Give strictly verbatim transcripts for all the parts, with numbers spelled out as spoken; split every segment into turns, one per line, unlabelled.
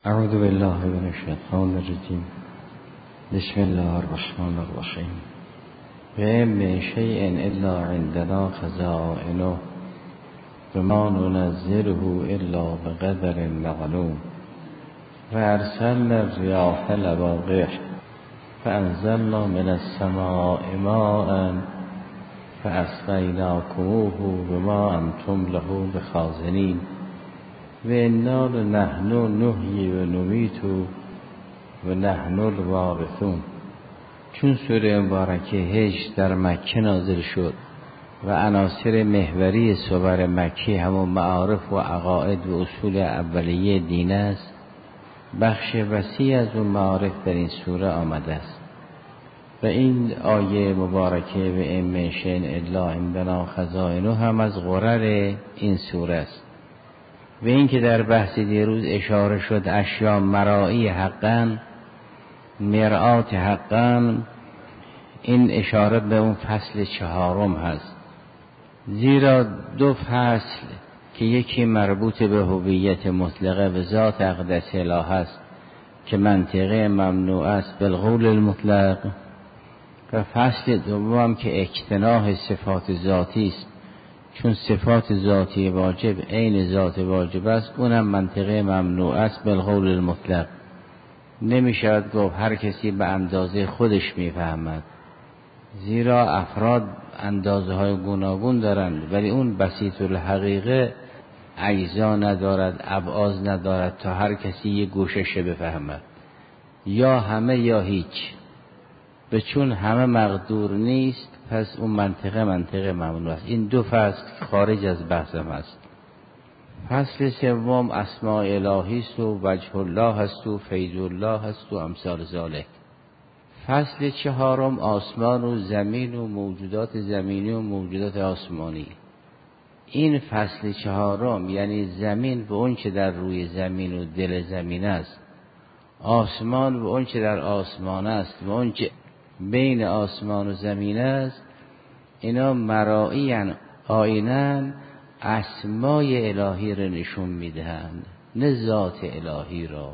اعوذ بالله من الشیطان الرجیم. بسم الله الرحمن الرحیم. و من شیء الا عندنا خزائنه وما ننزله الا بقدر معلوم و ارسلنا الرياح لواقح فانزلنا من السماء ماء فاسقیناکموه وما انتم له بخازنین و انا نحن نحیی و نمیت و نحن الوارثون. چون سوره مبارکه هجر در مکه نازل شد و عناصر محوری سور مکی همون معارف و عقاید و اصول اولیه دین است، بخش وسیع از اون معارف در این سوره آمده است و این آیه مبارکه و ان من شیء الا عندنا خزائنه هم از غرر این سوره است. و این که در بحث دیروز اشاره شد اشیا مرائی حقا، مرآت حقا، این اشاره به اون فصل چهارم هست. زیرا دو فصل که یکی مربوط به هویت مطلقه به ذات اقدس اله است که منطقه ممنوع است بالقول المطلق، و فصل دوم که اکتناح صفات ذاتی است، چون صفات ذاتی واجب عین ذات واجب است، اونم منطقه ممنوع است بالقول المطلق. نمیشود گفت هر کسی به اندازه خودش میفهمد، زیرا افراد اندازه های گوناگون دارند، ولی اون بسیط الحقیقه اجزا ندارد، ابعاض ندارد تا هر کسی یک گوشش بفهمد، یا همه یا هیچ. به چون همه مقدور نیست، پس اون منطقه منطقه ممنوع است. این دو فصل خارج از بحثم است. فصل سوم اسماء الهی است و وجه الله است و فیض الله است و امثال ذالک. فصل چهارم آسمان و زمین و موجودات زمینی و موجودات آسمانی. این فصل چهارم یعنی زمین به اون چه در روی زمین و دل زمین است، آسمان به اون چه در آسمان است و اون چه بین آسمان و زمین است، اینا مرائیان آینن اسمای الهی را نشون میدهند، نه ذات الهی را.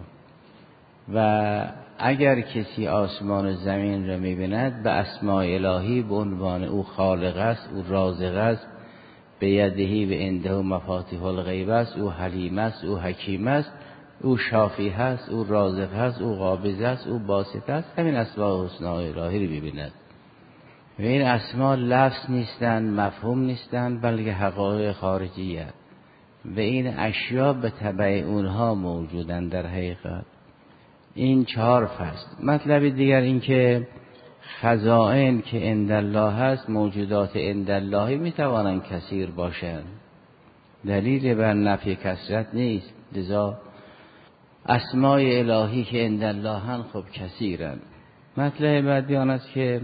و اگر کسی آسمان و زمین را میبیند به اسمای الهی به عنوان او خالق است، او رازق است، به یدهی و عنده مفاتیح الغیب است، او حلیم است، او حکیم است، او شافی هست، او رازق هست، او قابض است، او باسط است. همین اسماء حسنای الهی رو ببیند. و این اسماء لفظ نیستند، مفهوم نیستند، بلکه حقایق خارجیه و این اشیا به تبع اونها موجودند در حقیقت. این چهار فصل. مطلب دیگر این که خزائن که عند الله هست، موجودات عند اللهی میتوانند کثیر باشند، دلیل بر نفی کثرت نیست. لذا اسماء الهی که عند الله هم خب کثیرند. مطلب بعدی آن است که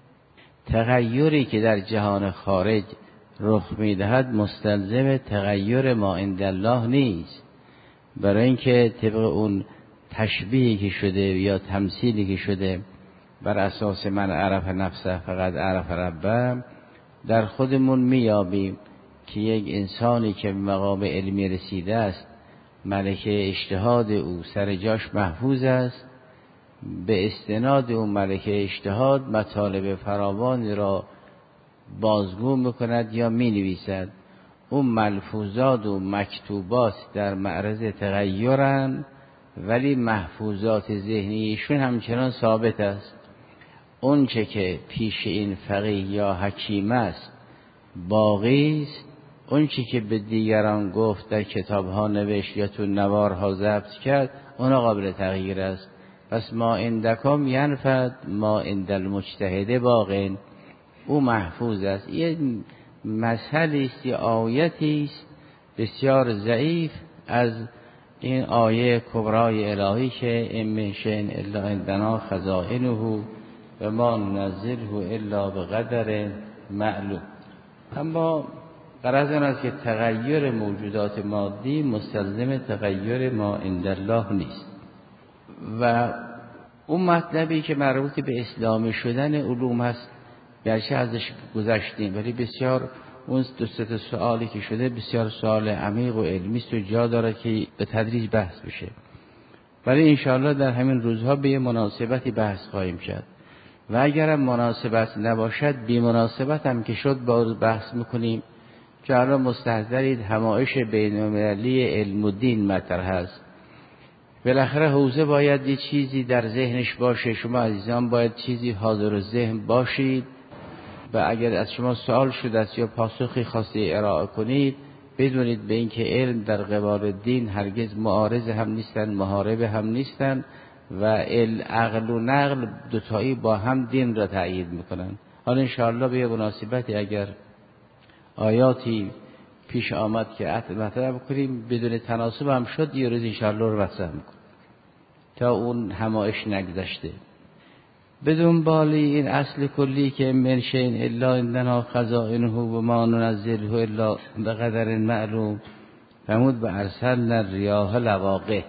تغییری که در جهان خارج رخ میدهد مستلزم تغییر ما عند الله نیست، برای اینکه طبق اون تشبیهی که شده یا تمثیلی که شده بر اساس من عرف نفسه فقط عرف ربه، در خودمون میابیم که یک انسانی که به مقام علمی رسیده است، ملکه اجتهاد او سر جاش محفوظ است، به استناد اون ملکه اجتهاد مطالب فراوانی را بازگو میکند یا مینویسد. اون ملفوظات و مکتوبات در معرض تغییرند، ولی محفوظات ذهنیشون همچنان ثابت است. اون چه که پیش این فقیه یا حکیم است باقی است، اون چی که به دیگران گفت، در کتابها نوشت یا تو نوارها ضبط کرد، اون قابل تغییر است. پس ما عندکم ینفد ما عند المجتهد باقین، او محفوظ است. یه مسئله است، یه آیتی است بسیار ضعیف از این آیه کبرای الهی که ان من شیء الا عندنا خزائنه و ما ننزله الا بقدر معلوم. اما غرض آن است که تغییر موجودات مادی مستلزم تغییر ما عند الله نیست. و اون مطلبی که مربوط به اسلامی شدن علوم هست، گرچه ازش گذشتیم، ولی بسیار اون دو سه سوالی که شده بسیار سوال عمیق و علمی است و جا داره که به تدریج بحث بشه. ولی انشاءالله در همین روزها به یه مناسبتی بحث خواهیم کرد و اگرم مناسبت نباشد بی مناسبت هم که شد با بحث میکنیم. چون الان مستحضرید همایش بین المللی علم و دین مطرح هست. بالاخره حوزه باید یه چیزی در ذهنش باشه. شما عزیزان باید چیزی حاضر ذهن باشید و اگر از شما سوال شده است یا پاسخی خواسته ارائه کنید بدونید به اینکه علم در قبال دین هرگز معارض هم نیستن، محارب هم نیستن و عقل و نقل دوتایی با هم دین را تأیید میکنن. حالا انشاءالله به مناسبتی اگر آیاتی پیش آمد که مطرح کنیم بدون تناسب هم شد یه روز انشاءالله رو مطرح میکنیم تا اون همایش نگذشته. بدون بالی این اصل کلی که من شیء الا عندنا خزائنه و ما ننزله الا بقدر معلوم فرمود به ارسلنا الریاح لواقح،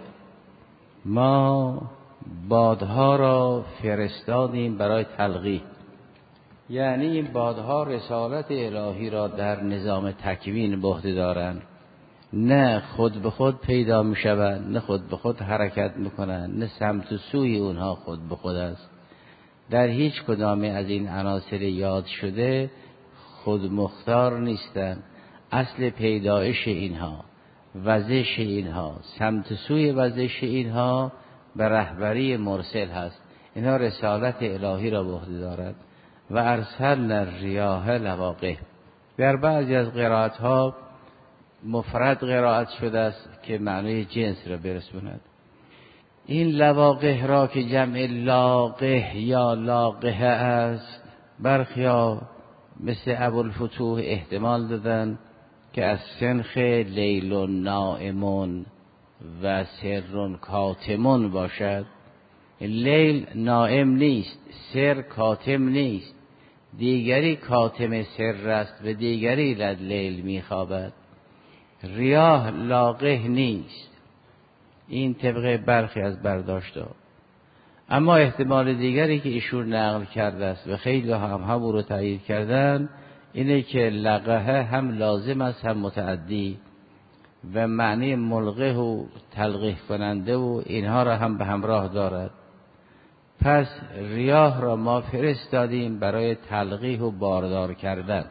ما بادها را فرستادیم برای تلقیح. یعنی این بادها رسالت الهی را در نظام تکوین به عهده دارند، نه خود به خود پیدا می شوند، نه خود به خود حرکت می کنند، نه سمت و سوی اونها خود به خود است. در هیچ کدام از این عناصر یاد شده خود مختار نیستند. اصل پیدایش اینها، وزش اینها، سمت و سوی وزش اینها به رهبری مرسل هست. اینها رسالت الهی را به عهده دارد. و ارسلنا الریاح لواقح. در بعضی از قرائت ها مفرد قرائت شده است که معنی جنس را برسوند. این لواقح را که جمع لاقح یا لاقح است برخیا مثل ابوالفتوح احتمال دادن که از سنخ لیل نائمون و سر کاتمون باشد. لیل نائم نیست، سر کاتم نیست، دیگری کاتم سر است و دیگری لد لیل میخوابد. ریاح لاقح نیست. این طبق برخی از برداشت‌ها. اما احتمال دیگری که ایشون نقل کرده است و خیلی هم همون رو تایید کردن اینه که لقحه هم لازم است هم متعدی و معنی ملقح و تلقیح کننده و اینها را هم به همراه دارد. پس ریاح را ما فرستادیم برای تلقیح و باردار کردن.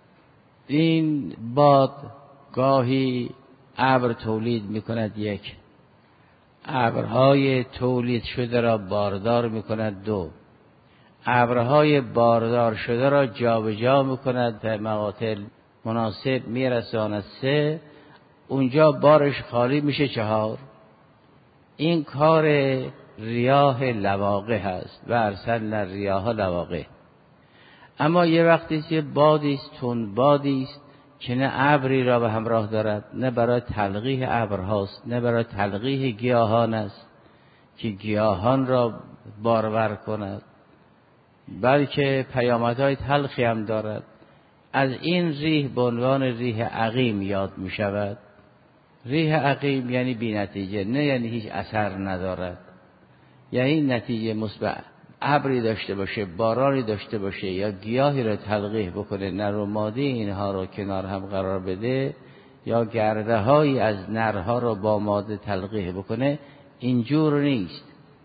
این باد گاهی ابر تولید میکند یک، ابرهای تولید شده را باردار میکند دو، ابرهای باردار شده را جابجا میکند به مقاطع مناسب میرساند سه، اونجا بارش خالی میشه چهار. این کار ریاح لواقح هست و ارسلنا الریاح لواقح. اما یه وقتی که بادی است، تند بادی است که نه ابری را به همراه دارد، نه برای تلقیح ابرهاست، نه برای تلقیح گیاهان است که گیاهان را بارور کند، بلکه پیامدهای تلخی هم دارد. از این ریح به عنوان ریح عقیم یاد می شود. ریح عقیم یعنی بی نتیجه، نه یعنی هیچ اثر ندارد، یعنی نتیجه مثبت. ابری داشته باشه، بارانی داشته باشه یا گیاهی را تلقیح بکنه، نر و ماده اینها رو کنار هم قرار بده یا گرده هایی از نرها رو با ماده تلقیح بکنه، اینجور نیست،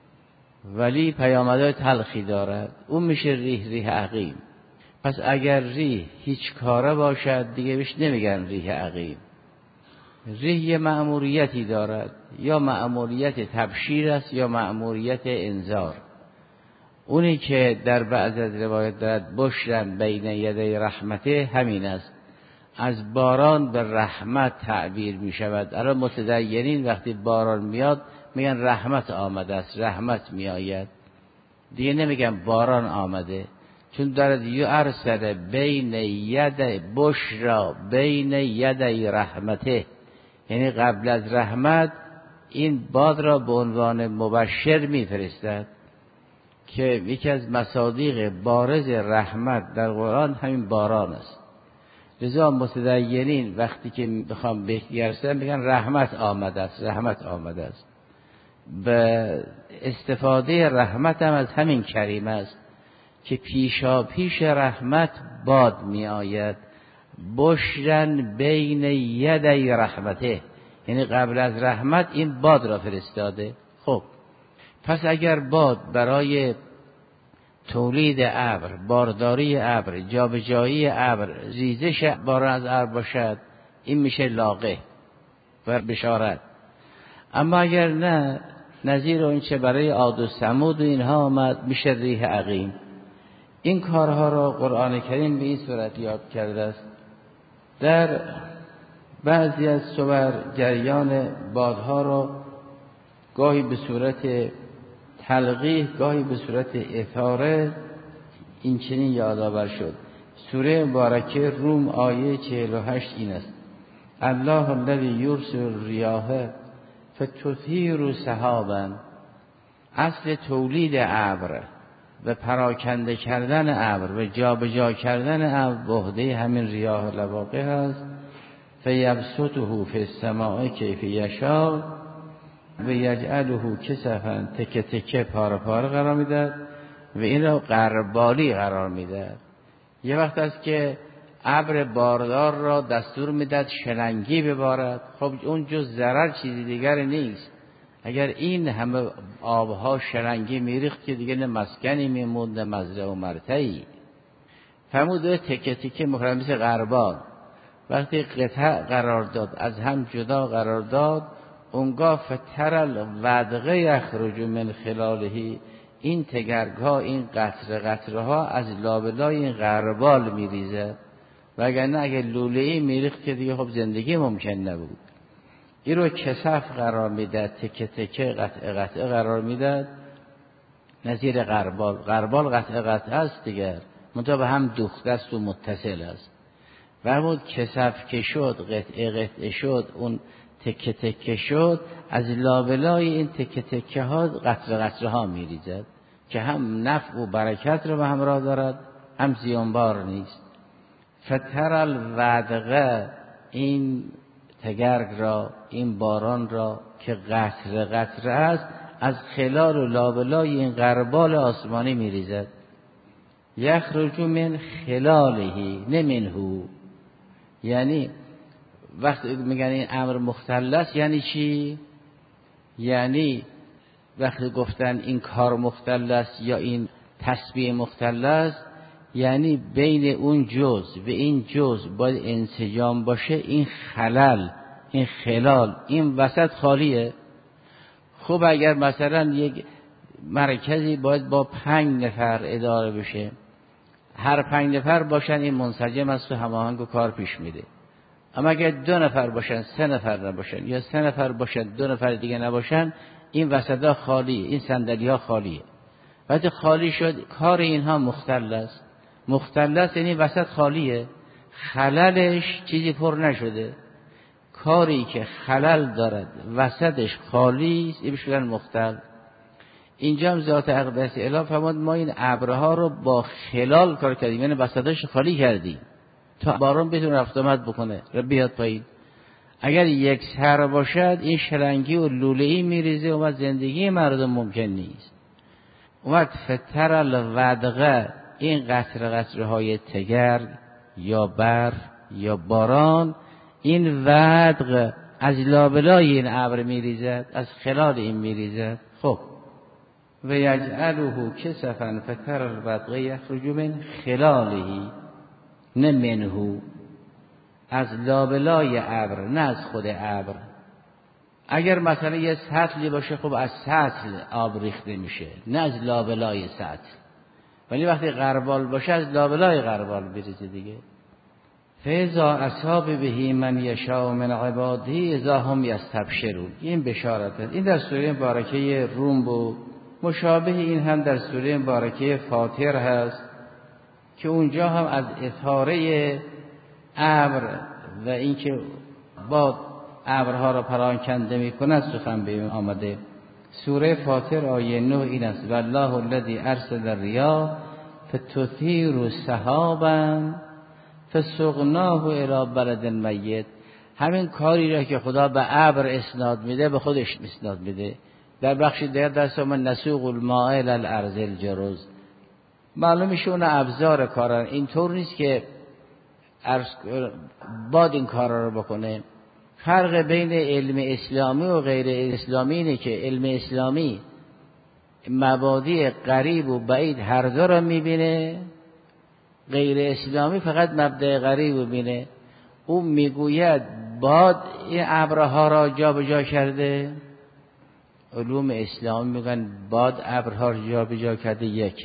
ولی پیامدهای تلخی دارد. اون میشه ریح ریح عقیم. پس اگر ریح هیچ کاره باشد دیگه بهش نمیگن ریح عقیم. ریح یه مأموریتی دارد، یا مأموریت تبشیر است یا مأموریت انذار. اونی که در بعض از روایت دارد بشرن بین یدی رحمته همین است. از باران به رحمت تعبیر می شود. الان متدینین وقتی باران میاد میگن رحمت آمده است، رحمت می آید، دیگه نمیگن باران آمده، چون دارد یو ارسل بین ید بشرا بین یدی رحمته، یعنی قبل از رحمت این باد را به عنوان مبشر میفرستد که یکی از مصادیق بارز رحمت در قرآن همین باران است. لذا متدینین وقتی که بخوام بگرسن میگن رحمت آمده است، رحمت آمده است. به استفاده رحمت هم از همین کریم است که پیشا پیش رحمت باد می آید. بشرن بین یدی رحمته، یعنی قبل از رحمت این باد را فرستاده. خب پس اگر باد برای تولید ابر، بارداری ابر، جابجایی ابر، ریزش باران از ابر باشد، این میشه لاقه و بشارت. اما اگر نه، نظیر اون چه برای عاد و ثمود و اینها آمد، میشه ریح عقیم. این کارها را قرآن کریم به این صورت یاد کرده است. در بعضی از صور جریان بادها را گاهی به صورت تلقیح، گاهی به صورت اثاره این چنین یادآور شد. سوره مبارکه روم آیه چهل و هشت این است: الله الذی یرسل الریاح فتثیر سحابا. اصل تولید ابر و پراکنده کردن ابر و جابجا کردن ابر به عهده همین ریاح لواقع است. فیبسطه فی السماء کیف یشاء و یجعله کسفا، تکه تکه پاره پاره قرار میدهد و این را غربالی قرار میدهد. یه وقت است که ابر باردار را دستور میداد شلنگی ببارد. خب اون جز ضرر چیزی دیگر نیست. اگر این همه آبها شلنگی میریخت که دیگه نه مسکنی میموند نه مزرعه و مرتعی. فرمود تکه تکه مخرمس غربال. وقتی قطع قرار داد، از هم جدا قرار داد، اونگاه فترل ودقه یخرج من خلاله، این تگرگها، این قطره قطره ها از لابلای این غربال میریزد. وگرنه اگه لوله‌ای میریخت که دیگه خب زندگی ممکن نبود. این رو کسف قرار میداد، تکه تکه قطعه قطعه قرار میداد، نظیر غربال. غربال قطعه قطعه است دیگر، منتها به هم دوخته است و متصل است. فرمود کسف که شد، قطعه قطعه شد، اون تکه تکه شد، از لابلای این تکه تکه ها قطره قطره ها میریزد که هم نفع و برکت رو به همراه دارد، هم زیانبار نیست. فترل ودقه، این تگرگ را، این باران را که قطره قطره است، از خلال و لابلای این غربال آسمانی میریزد. یخرج من خلالهی نه منهو. یعنی وقتی میگن این امر مختل است یعنی چی؟ یعنی وقتی گفتن این کار مختل است یا این تسبیح مختل است، یعنی بین اون جز و این جز باید انسجام باشه. این خلل، این خلال، این وسط خالیه. خب اگر مثلا یک مرکزی باید با پنج نفر اداره بشه، هر پنج نفر باشن، این منسجم است و هماهنگ و کار پیش میره. اما اگر دو نفر باشن، سه نفر نباشن، یا سه نفر باشن دو نفر دیگه نباشن، این وسطا خالیه، این صندلی ها خالیه. وقتی خالی شد کار اینها مختل است. مختل است یعنی وسط خالیه، خللش چیزی پر نشده. کاری که خلل دارد وسطش خالی است، این بشودن مختل. اینجا هم ذات اقدس اله فرمود ما این ابرها رو با خلال کار کردیم، یعنی وسطش خالی کردیم تا باران بتونه رفت آمد بکنه و بیاد پایین. اگر یک سر باشد این شلنگی و لوله‌ای میریزه، اومد زندگی مردم ممکن نیست. اومد فترل ودقه، این قطره قطره های تگرگ یا برف یا باران، این ودق از لابلای این ابر میریزد، از خلال این میریزد. خب و یجعله کسفا فتر الودق یخرج من خلاله نه منهو، از لابلای ابر نه از خود ابر. اگر مثلا یه سطلی باشه خب از سطل آب ریخته میشه نه از لابلای سطل، ولی وقتی غربال باشه از لابلای غربال بریزه دیگه. فاذا اصاب به من یشاء من عباده اذا هم یستبشرون، این بشارت است. این در سوره مبارکه روم بود. مشابه این هم در سوره مبارکه فاطر هست که اونجا هم از اثاره ابر و اینکه باد ابرها را پراکنده می‌کند سخن به آمده. سوره فاطر آیه نه این است: والله الذی ارسل الرياح فتثیر سحابا فسقناه الی بلد میت. همین کاری را که خدا به ابر اسناد میده به خودش اسناد میده. در بخش دیگر دست من نسوق الماء الی الارض الجرز. معلوم میشه اون ابزار کارن. اینطور نیست که باد این کارا رو بکنه. فرق بین علم اسلامی و غیر اسلامی اینه که علم اسلامی مبادی قریب و بعید هر دو را میبینه، غیر اسلامی فقط مبدأ قریب رو میبینه. او میگوید باد این ابرها را جا به جا کرده، علوم اسلامی میگن باد ابرها را جا به جا کرده. یک،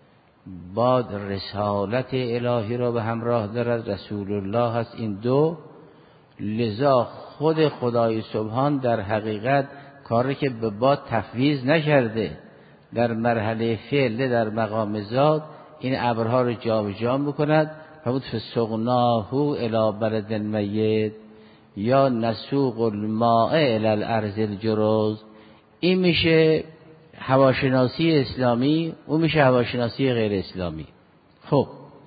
باد رسالت الهی را به همراه دارد، رسول الله هست. این دو، لذا خود خدای سبحان در حقیقت کاری که به باد تفویض نکرده، در مرحله فعل در مقام ذات این ابرها رو جابجا میکند. فرمود فسقناه الی بلد میت یا نسوق الماء الی الارض الجرز. این میشه هواشناسی اسلامی، اون میشه هواشناسی غیر اسلامی. خب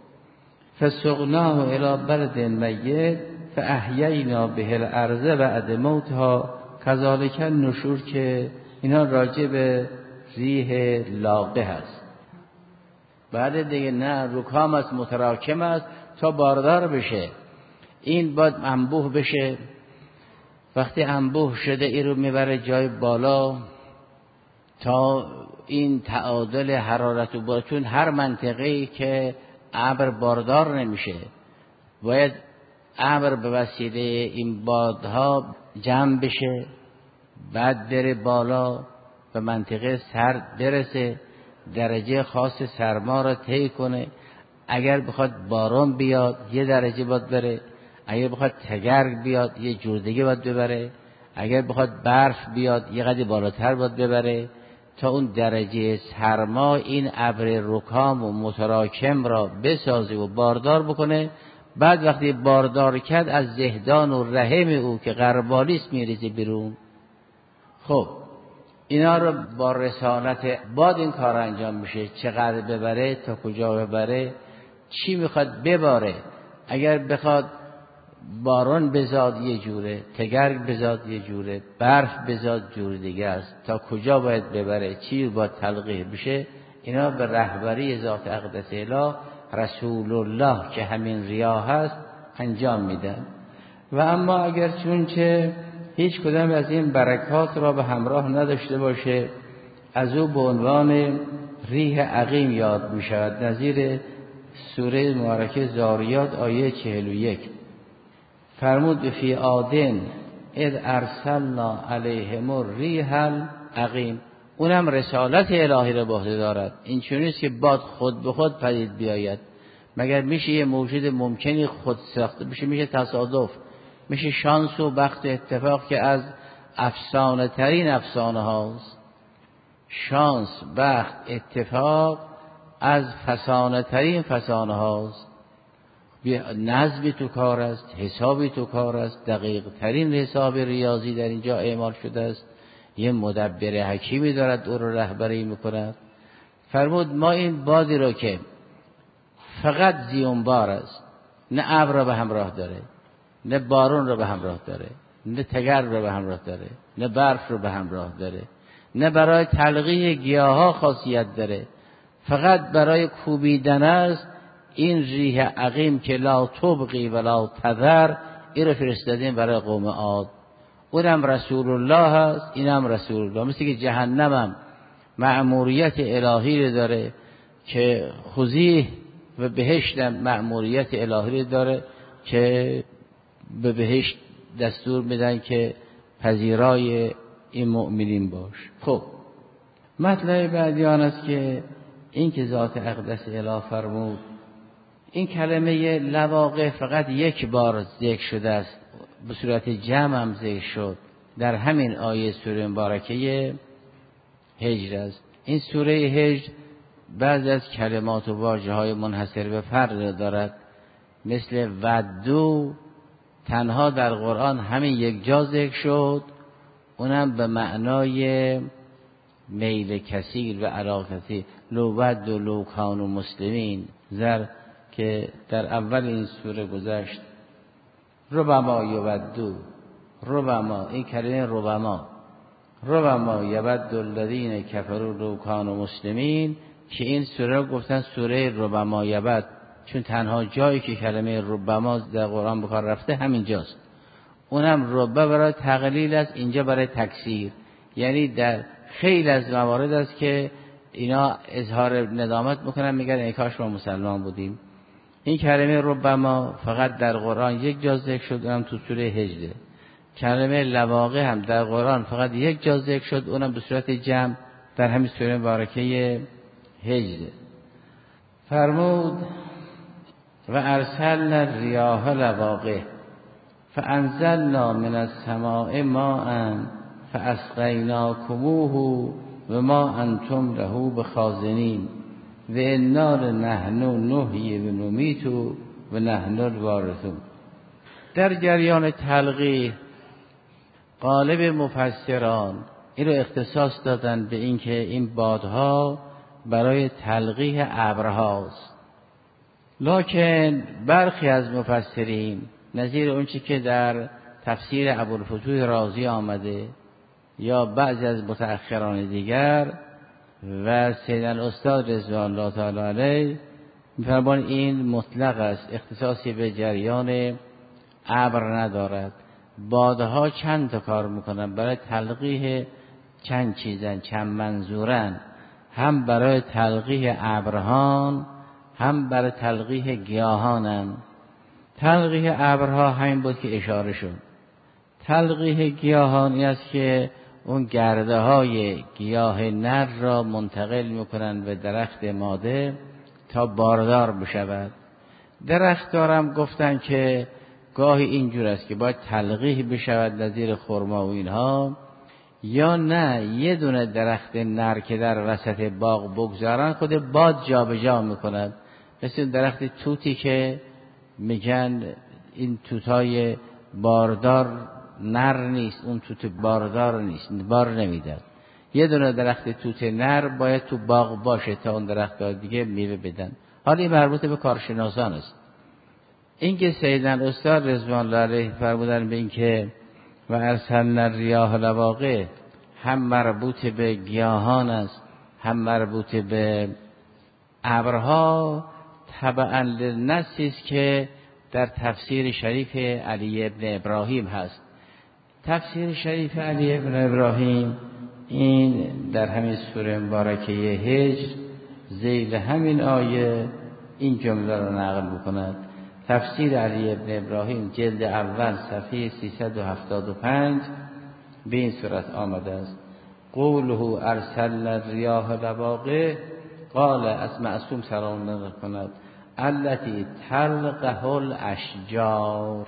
فسقناه الی بلد میت فاحیینا به الارض بعد موتها کذالک النشور، که اینا راجع به ریح لاقه هست. بعد دیگه نه رکام است، متراکم است تا باردار بشه. این باید انبوه بشه. وقتی انبوه شده این رو میبره جای بالا تا این تعادل حرارت و بالا، چون هر منطقه‌ای که ابر باردار نمیشه باید ابر به وسیله این بادها جمع بشه، بعد بره بالا به منطقه سرد برسه، درجه خاص سرما را طی کنه. اگر بخواد باران بیاد یه درجه باید بره، اگر بخواد تگرگ بیاد یه جور دیگه باید ببره، اگر بخواد برف بیاد یه قدر بالاتر باید ببره تا اون درجه سرما این ابر رکام و متراکم را بسازه و باردار بکنه. بعد وقتی باردار کرد از زهدان و رحم او که غربالیست میریزه بیرون. خب اینا رو با رسالت باد این کار انجام میشه، چقدر ببره، تا کجا ببره، چی میخواد بباره. اگر بخواد باران بزاد یه جوره، تگرگ بزاد یه جوره، برف بزاد جور دیگه است، تا کجا باید ببره، چی باید تلقیح بشه. اینا به رهبری ذات اقدس اله رسول الله که همین ریاح هست انجام میدن. و اما اگر چونچه هیچ کدام از این برکات را به همراه نداشته باشه، از او به عنوان ریح عقیم یاد می شود. نظیر سوره مبارکه زاریات آیه چهل و یک فرمود فی عادن اذ ارسلنا علیهم الریح العقیم. اونم رسالت الهی را به عهده دارد. این چونیست که باد خود به خود پدید بیاید. مگر میشه یه موجود ممکنی خود ساخته بشه؟ میشه تصادف، میشه شانس و بخت و اتفاق که از افسانه ترین افسانه هاست. شانس، بخت، اتفاق از فسانه ترین فسانه هاست. نظمی تو کار است، حسابی تو کار است، دقیق ترین حساب ریاضی در اینجا اعمال شده است. یه مدبر حکیمی دارد او رو رهبری میکند. فرمود ما این بادی رو که فقط زیونبار است، نه ابر را به همراه داره، نه بارون رو به همراه داره، نه تگرگ رو به همراه داره، نه برف رو به همراه داره، نه برای تلقیح گیاها خاصیت داره، فقط برای کوبیدن است. این ریح عقیم که لا تبقی ولا تذر، این رو فرستادیم برای قوم عاد. اونم رسول الله هست، اینم رسول الله. مثل که جهنم هم مأموریت الهی رو داره که خذیه، و بهشت هم مأموریت الهی رو داره که به بهشت دستور میدن که پذیرای این مؤمنین باش. خب مطلب بعدی آن است که این که ذات اقدس اله فرمود این کلمه لواقع فقط یک بار ذکر شده است، به صورت جمع هم ذکر شد در همین آیه سوره مبارکه هجر است. این سوره هجر بعضی از کلمات و واژه های منحصر به فرد دارد، مثل ودو تنها در قرآن همین یک جا ذکر شد، اونم به معنای میل کثیر و علاقه کثیر. لو ود و لو کانوا مسلمین زر که در اول این سوره گذشت. ربما یودو، ربما این کلمه ربما، ربما یود الذین کفروا لو کانوا مسلمین، که این سوره رو گفتن سوره ربما یود، چون تنها جایی که کلمه ربما در قرآن به کار رفته همین جاست. اونم ربه برای تقلیل است، اینجا برای تکثیر. یعنی در خیلی از موارد است که اینا اظهار ندامت میکنن، میگن ای کاش ما مسلمان بودیم. این کلمه ربما فقط در قرآن یک جا ذکر شد، اونم تو سوره هجده. کلمه لواقع هم در قرآن فقط یک جا ذکر شد، اونم به صورت جمع در همین سوره مبارکه هجده. فرمود و ارسلنا الریاح لواقع فانزلنا من السماء ماء فاسقیناکموه و ما انتم له بخازنین و انا لنحن نحیی و نمیت و نحن الوارثون. در جریان تلقیح غالب مفسران این رو اختصاص دادن به اینکه این بادها برای تلقیح ابرهاست، لکن برخی از مفسرین نظیر اونچه که در تفسیر ابوالفتوح رازی آمده یا بعضی از متأخران دیگر و سید الاستاد رضوان الله تعالی علیه می‌فرمایند این مطلق است، اختصاصی به جریان ابر ندارد. بادها چند تا کار میکنن برای تلقیح، چند چیزن، چند منظورن، هم برای تلقیح ابرهان هم برای تلقیح گیاهانن. تلقیح ابرها همین بود که اشاره شد. تلقیح گیاهان این است که اون گرده های گیاه نر را منتقل میکنن به درخت ماده تا باردار بشود. درخت دارم گفتن که گاهی اینجور است که باید تلقیح بشود نظیر خرما و اینها، یا نه یه دونه درخت نر که در وسط باغ بگذارن خود باد جا به جا میکند، مثل درخت توتی که میگن این توتای باردار نر نیست، اون توت باردار نیست، بار نمیدن. یه دونه درخت توت نر باید تو باغ باشه تا اون درخت دیگه میوه بدن. حالا این مربوط به کارشناسان است. این که سیدن استاد رضوان الله علیه فرمودن به این که و ارسلنا الریاح لواقع هم مربوط به گیاهان است هم مربوط به ابرها، تبعا للنصی است که در تفسیر شریف علی ابن ابراهیم هست. تفسیر شریف علی ابن ابراهیم این در همین سوره مبارکه هجر ذیل همین آیه این جمله را نقل می‌کند. تفسیر علی ابن ابراهیم جلد اول صفحه سیصد و هفتاد و پنج به این صورت آمده است: قوله ارسلنا الریاح لواقع، قال از معصوم سلام الله کند التي تلقح الاشجار.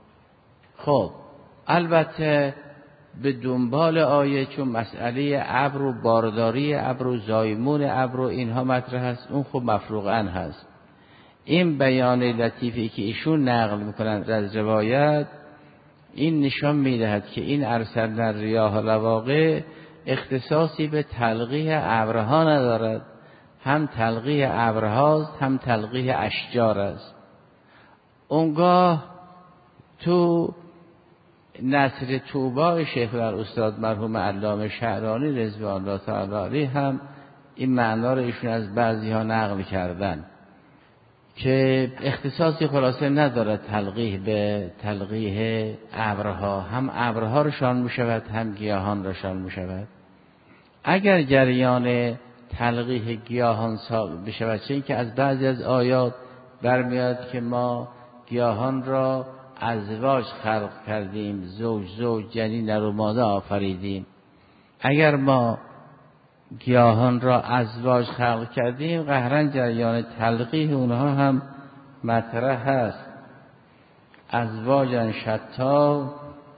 خب البته به دنبال آیه چون مسئله ابر و بارداری ابر و زایمون ابر و اینها مطرح است، اون خب مفروغاً هست. این بیان لطیفی که ایشون نقل میکنند از روایت این نشان میدهد که این ارسلنا الریاح لواقع اختصاصی به تلقیح ابرها ندارد، هم تلقیح ابرهاست هم تلقیح اشجار است. اونگاه تو نصر توبه شیخ الاستاد مرحوم علامه شعرانی رضوان الله تعالی علیه هم این معنا رو ایشون از بعضی ها نقل کردن که اختصاصی خلاصه ندارد تلقیح به تلقیح ابرها، هم ابرها رو شامل می‌شود هم گیاهان رو شامل می‌شود. اگر جریان تلقیح گیاهان بشود، چه این که از بعضی از آیات برمیاد که ما گیاهان را ازواج خلق کردیم، زوج زوج یعنی نر و ماده آفریدیم. اگر ما گیاهان را ازواج خلق کردیم، قهرن جریان تلقیح اونها هم مطرح هست. ازواجن شتا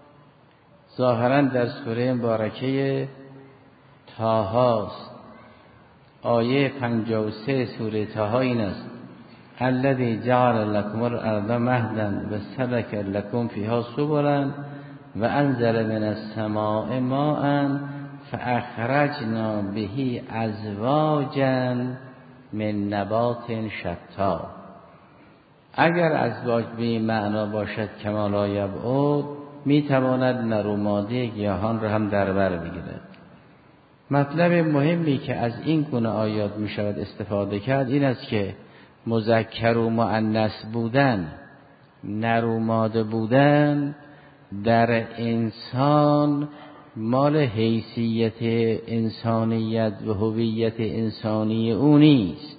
ظاهرا در سوره مبارکه طه است، آیه پنجاه و سه سوره طه این است: الذی جعل لكم الارض مهدا و سلک لكم فیها سبلا و انزل من السماء ماء فاخرجنا به ازواجا من نبات شتا. اگر ازواج به این معنا باشد کما لا یبعد، میتواند نر و ماده گیاهان را هم در بر بگیرد. مطلب مهمی که از این گونه آیات می شود استفاده کرد این است که مذکر و مؤنث بودن، نر و ماده بودن در انسان مال حیثیت انسانیت و هویت انسانی او نیست.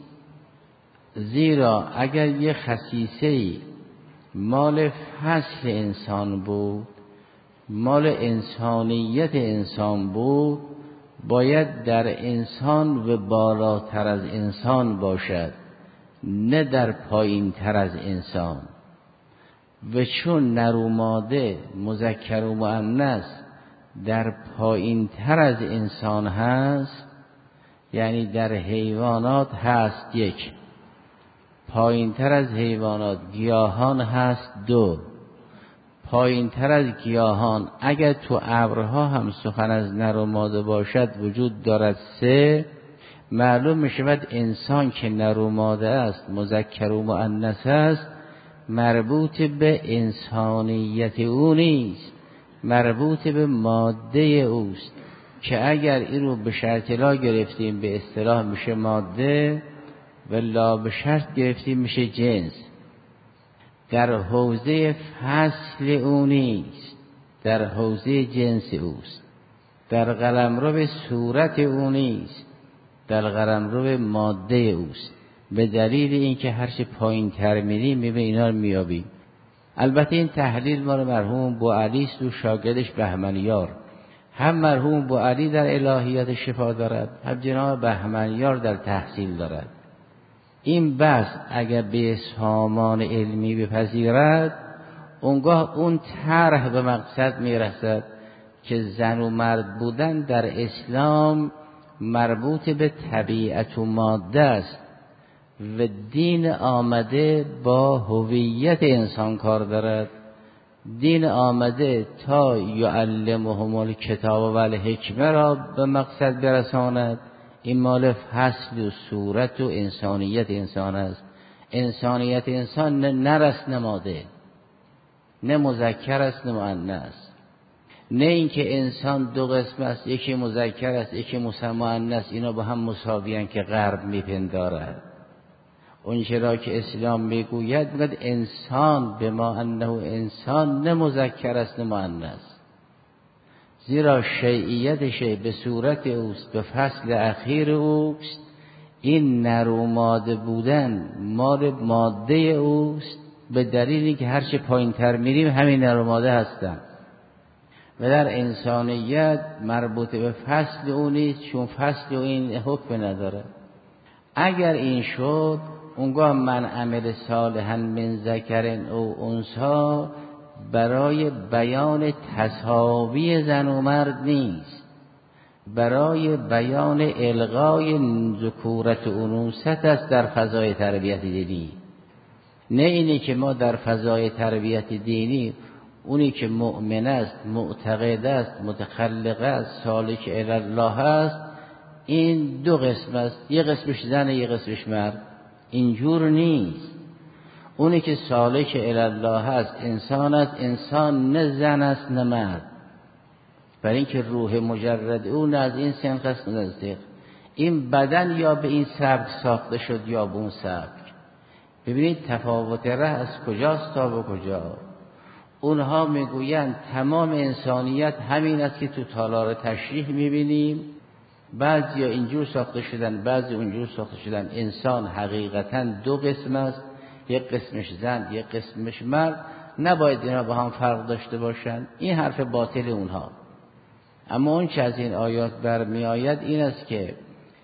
زیرا اگر یه خصیصه مال فصل انسان بود، مال انسانیت انسان بود، باید در انسان و بالاتر از انسان باشد، نه در پایین تر از انسان. و چون نر و ماده، مذکر و مؤنث در پایین تر از انسان هست، یعنی در حیوانات هست یک، پایین تر از حیوانات گیاهان هست دو، پایین تر از گیاهان اگر تو ابرها هم سخن از نر و ماده باشد وجود دارد سه. معلوم می شود انسان که نر و ماده است، مذکر و مؤنث است، مربوط به انسانیت او نیست، مربوط به ماده اوست که اگر این رو به شرط لا گرفتیم به اصطلاح میشه ماده و لا به شرط گرفتیم میشه جنس. در حوزه فصل او نیست، در حوزه جنس اوست. در قلمرو به صورت او نیست، در قلمرو ماده اوست. به دلیل اینکه هرچه پایین تر میریم میبینیم اینا رو میابیم. البته این تحلیل ما رو مرحوم بوعلی است و شاگردش بهمنیار. هم مرحوم بوعلی در الهیات شفا دارد، هم جناب بهمنیار در تحصیل دارد. این بحث اگر به سامان علمی بپذیرد، اونگاه اون طرح به مقصد میرسد که زن و مرد بودن در اسلام مربوط به طبیعت و ماده است و دین آمده با هویت انسان کار دارد. دین آمده تا یعلمهم الکتاب و الحکمه را به مقصد برساند. این مال فصل و صورت و انسانیت انسان است. انسانیت انسان نه نر است نه ماده، نه مذکر است نه مؤنث. نه اینکه انسان دو قسم است، یکی مذکر است یکی مؤنث، اینا با هم مساویان که غرب میپندارد. اون چرا که اسلام میگوید میگوید انسان به ما انه انسان نه مذکر است نه مؤنث، زیرا شیعیت شیع به صورت اوست، به فصل اخیر اوست. این نر و ماده بودن مال ماده اوست، به دلیلی که هرچه پایین تر میریم همین نر و ماده هستن. و در انسانیت مربوط به فصل او نیست، چون فصل او این حکم نداره. اگر این شد، اونگاه من عمل صالحا من ذکر او انثی برای بیان تساوی زن و مرد نیست، برای بیان الغای ذکورت و انوثت است در فضای تربیت دینی. نه اینی که ما در فضای تربیت دینی اونی که مؤمن است، معتقد است، متخلق است، سالک الی الله است، این دو قسم است، یه قسمش زن یه قسمش مرد. اینجور نیست. اونی که سالک الی الله است انسان است، انسان نه زن است نه مرد، برای اینکه روح مجرد اون از این سن قسم نزدیک. این بدن یا به این سبک ساخته شد یا به اون سبک. ببینید تفاوت ره از کجاست تا به کجا. اونها میگویند تمام انسانیت همین است که تو تالار تشریح میبینیم، بعضی اینجور ساخته شدن بعضی اونجور ساخته شدن. انسان حقیقتا دو قسم است، یک قسمش زن یک قسمش مرد، نباید اینا با هم فرق داشته باشند. این حرف باطل اونها. اما اون چه از این آیات برمی آید این است که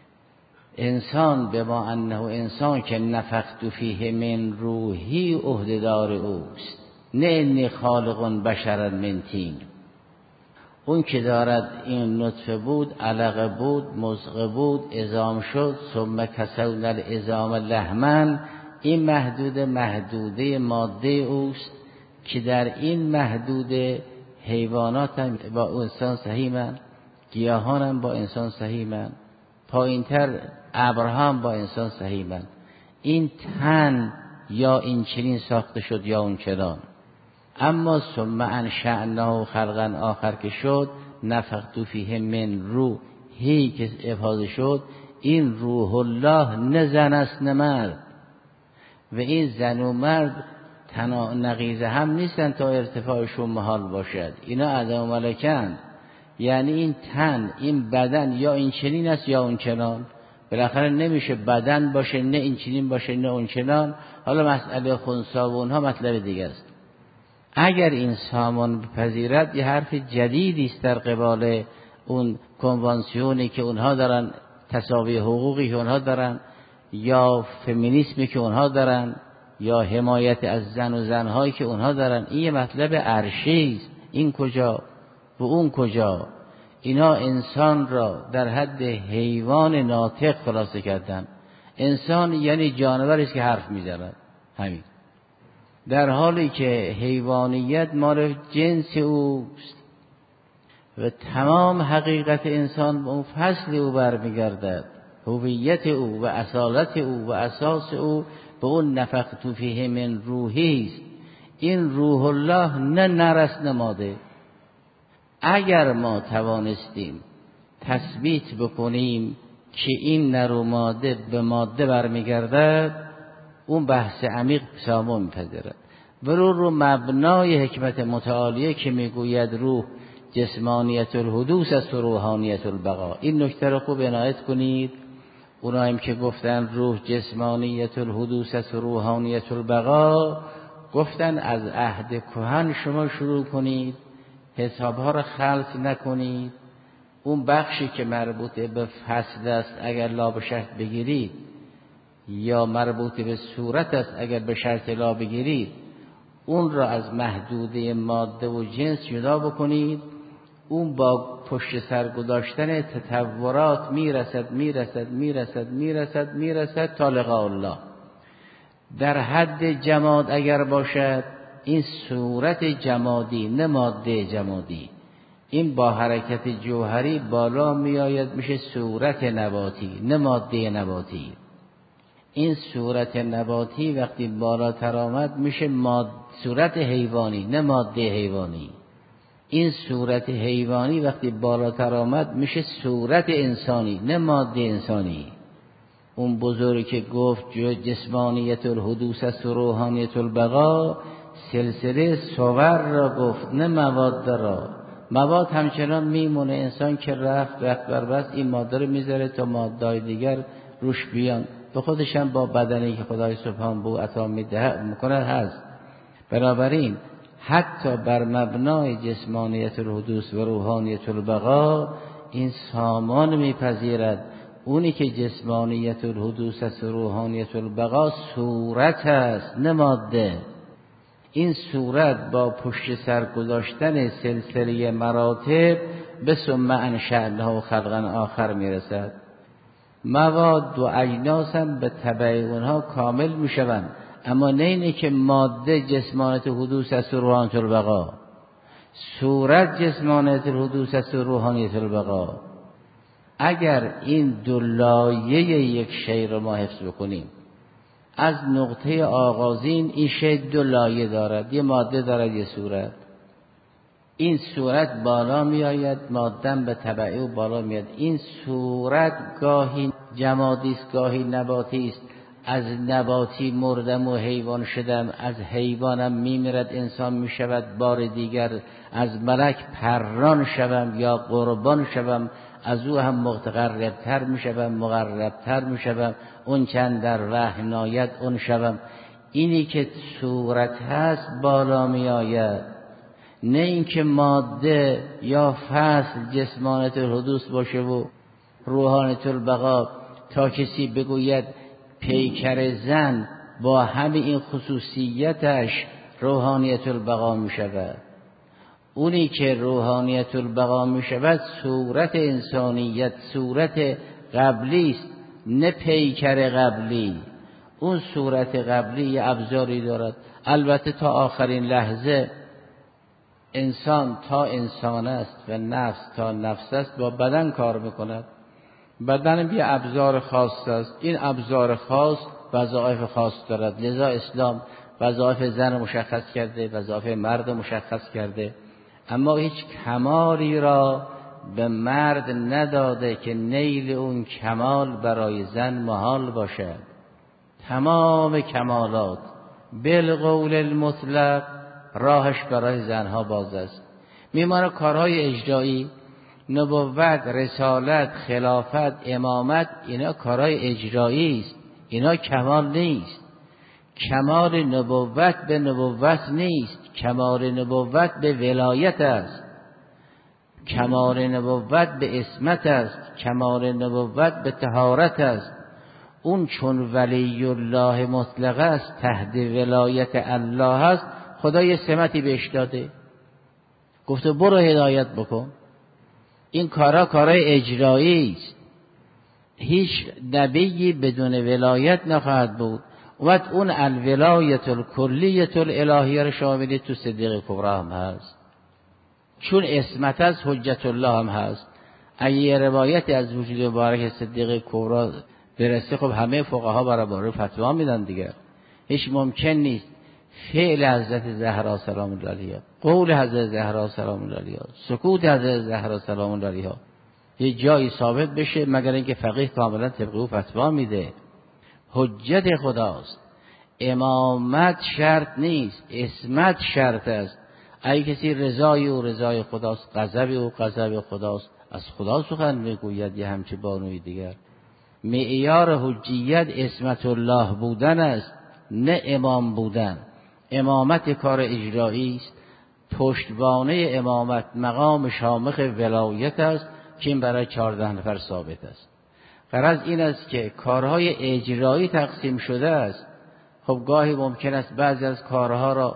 انسان به ما انه انسان که نفخت فیه من روحی عهده‌دار اوست، نه انی خالق بشرا من طین. اون که دارد این نطفه بود، علقه بود، مضغه بود، عظام شد، ثم کسونا العظام لحما. این محدود محدوده ماده اوست که در این محدوده حیوانات هم با انسان سهیمن، گیاهان هم با انسان سهیمن، پایینتر ابرها هم با انسان سهیمن. این تن یا این چنین ساخته شد یا اون چنان. اما ثم انشأناه خلقا آخر که شد، نفخت فیه من روحی که افاضه شد، این روح الله نه زن است نه مرد. و این زن و مرد تنا نقیض هم نیستن تا ارتفاعشون محال باشد. اینا عدم ملکن، یعنی این تن، این بدن یا این چنین است یا اون چنان. بالاخره نمیشه بدن باشه نه این چنین باشه نه اون چنان. حالا مسئله خنثی و اونها مطلب دیگه است. اگر این سامان بپذیرد یه حرف جدیدی است در قبال اون کنوانسیونی که اونها دارن، تساوی حقوقی که اونها دارن، یا فمینیسمی که اونها دارن، یا حمایت از زن و زنهایی که اونها دارن. این یه مطلب عرشی است. این کجا و اون کجا؟ اینا انسان را در حد حیوان ناطق خلاصه کردن. انسان یعنی جانوری است که حرف میزند، همین. در حالی که حیوانیت مال جنس اوست و تمام حقیقت انسان به اون فصل او برمیگردد. هویت او و اصالت او و اساس او به اون نفخت فیه من روحی است. این روح الله نه نر است نه ماده. اگر ما توانستیم تثبیت بکنیم که این نر و ماده به ماده برمیگردد، اون بحث عمیق سامان میپذیرد. برو رو مبنای حکمت متعالیه که میگوید روح جسمانیت الحدوث است و روحانیت البقا. این نکته رو خوب عنایت کنید. اونایم که گفتن روح جسمانیت الحدوث است و روحانیت البقا، گفتن از عهد کهن شما شروع کنید، حسابها رو خلط نکنید. اون بخشی که مربوط به فصل است اگر لا به شرط بگیرید، یا مربوط به صورت است اگر به شرط لا بگیرید، اون را از محدوده ماده و جنس جدا بکنید. اون با پشت سر گذاشتن تطورات میرسد میرسد میرسد میرسد میرسد تا لقاء الله. در حد جماد اگر باشد، این صورت جمادی نه ماده جمادی، این با حرکت جوهری بالا میآید میشه صورت نباتی نه ماده نباتی. این صورت نباتی وقتی بالاتر آمد میشه ماد... صورت حیوانی نه ماده حیوانی. این صورت حیوانی وقتی بالاتر آمد میشه صورت انسانی نه ماده انسانی. اون بزرگی که گفت جسمانیت الحدوث است و روحانیت البقا، سلسله صور را گفت نه مواد را. مواد همچنان میمونه، انسان که رفت رفت بر بس این ماده رو میذاره تا ماده‌های دیگر روش بیان. به خودش هم با بدنی که خدای سبحان بو عطا میده میکنه هست. بنابراین حتی بر مبنای جسمانیت الحدوث و روحانیت البقا این سامان میپذیرد. اونی که جسمانیت الحدوث است و روحانیت البقا صورت است نه ماده. این صورت با پشت سر گذاشتن سلسله مراتب به ثم انشأنه و خلقا آخر میرسد. مواد و اجناس هم به تبع اونها کامل میشوند، اما نه اینه که ماده جسمانیت الحدوث است و روحانیت البقا، صورت جسمانیت الحدوث است و روحانیت البقا. اگر این دو لایه یک شی رو ما حفظ بکنیم، از نقطه آغازین این شی دو لایه دارد، یه ماده دارد یه صورت. این صورت بالا می آید، ماده به تبعی و بالا می آید. این صورت گاهی جمادی است گاهی نباتی است. از نباتی مردم و حیوان شدم، از حیوانم می میرد انسان می شود، بار دیگر از ملک پران شوم یا قربان شوم، از او هم متقربتر می شوم مقربتر می شوم، اون چند در وحی ناید اون شوم. اینی که صورت هست بالا می آید، نه اینکه ماده یا فصل جسمانیت الحدوث باشه و روحانیت البقا. تا کسی بگوید پیکر زن با همه این خصوصیتش روحانیت البقا می شود. اونی که روحانیت البقا می شود صورت انسانیت، صورت قبلی است نه پیکر قبلی. اون صورت قبلی یه ابزاری دارد. البته تا آخرین لحظه انسان تا انسان است و نفس تا نفس است با بدن کار میکند. بدن یه ابزار خاص است. این ابزار خاص وظایف خاص دارد. لذا اسلام وظایف زن مشخص کرده، وظایف مرد مشخص کرده، اما هیچ کمالی را به مرد نداده که نیل اون کمال برای زن محال باشد. تمام کمالات بالقول المطلق راهش برای زنها باز است. میمانه کارهای اجرایی، نبوت، رسالت، خلافت، امامت، اینا کارهای اجرایی است، اینا کمال نیست. کمال نبوت به نبوت نیست، کمال نبوت به ولایت است، کمال نبوت به عصمت است، کمال نبوت به طهارت است. اون چون ولی الله مطلق است، تحت ولایت الله است، خدا یه سمتی بهش داده، گفته برو هدایت بکن. این کارا کارای اجرایی است. هیچ نبی بدون ولایت نخواهد بود. و اون الولایت الکلیت الالهیه رو شما ببینید تو صدیق کبری هم هست، چون عصمت از حجت الله هم هست. اگه یه روایتی از وجود مبارک صدیق کبری برسه، خب همه فقها برای فتوا میدن دیگه. هیچ ممکن نیست فعل حضرت زهرا سلام الله علیها، قول حضرت زهرا سلام الله علیها، سکوت حضرت زهرا سلام الله علیها یه جایی ثابت بشه مگر اینکه فقیه کاملا طبق او فتوا میده. حجت خداست، امامت شرط نیست، عصمت شرط است. اگه کسی رضای او رضای خداست، غضب او غضب خداست، از خدا سخن میگوید یه همچه بانوی دیگر. معیار حجیت عصمت الله بودن است، نه امام بودن. امامت کار اجرایی است، پشتوانه امامت مقام شامخ ولایت است که این برای چهارده نفر ثابت است. غرض این است که کارهای اجرایی تقسیم شده است. خب گاهی ممکن است بعضی از کارها را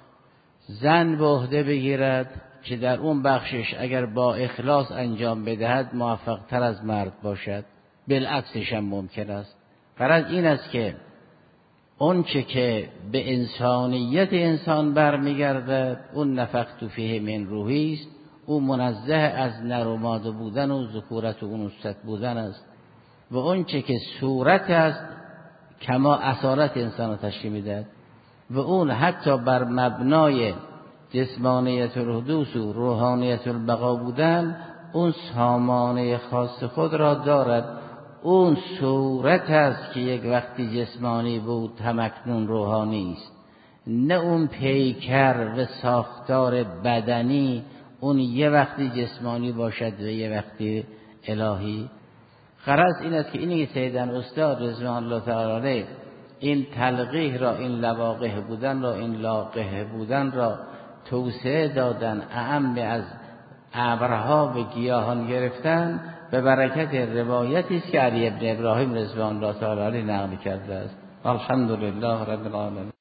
زن به عهده بگیرد که در اون بخشش اگر با اخلاص انجام بدهد موفق تر از مرد باشد، بالعکسش هم ممکن است. غرض این است که اون چه که به انسانیت انسان برمیگردد، اون نفخت فیه من روحی است، او منزه از نر و ماده بودن و ذکورت و انوثت بودن است. و اون چه که صورت است، کما اصالت انسان را تشکیل میدهد، و اون حتی بر مبنای جسمانیت الحدوث و روحانیت البقا بودن، اون سامانه خاص خود را دارد. اون صورت است که یک وقتی جسمانی بود همکنون روحانی است، نه اون پیکر و ساختار بدنی، اون یه وقتی جسمانی باشد و یه وقتی الهی. غرض این است که اینی که سیدن استاد رضوان الله تعالی علیه این تلقیح را، این لواقح بودن را، این لاقح بودن را توسعه دادن، اعم از ابرها و گیاهان گرفتن، به برکت روایتی است که علی ابن ابراهیم رضوان الله تعالی علیه نقل کرده است. الحمدلله رب العالمین.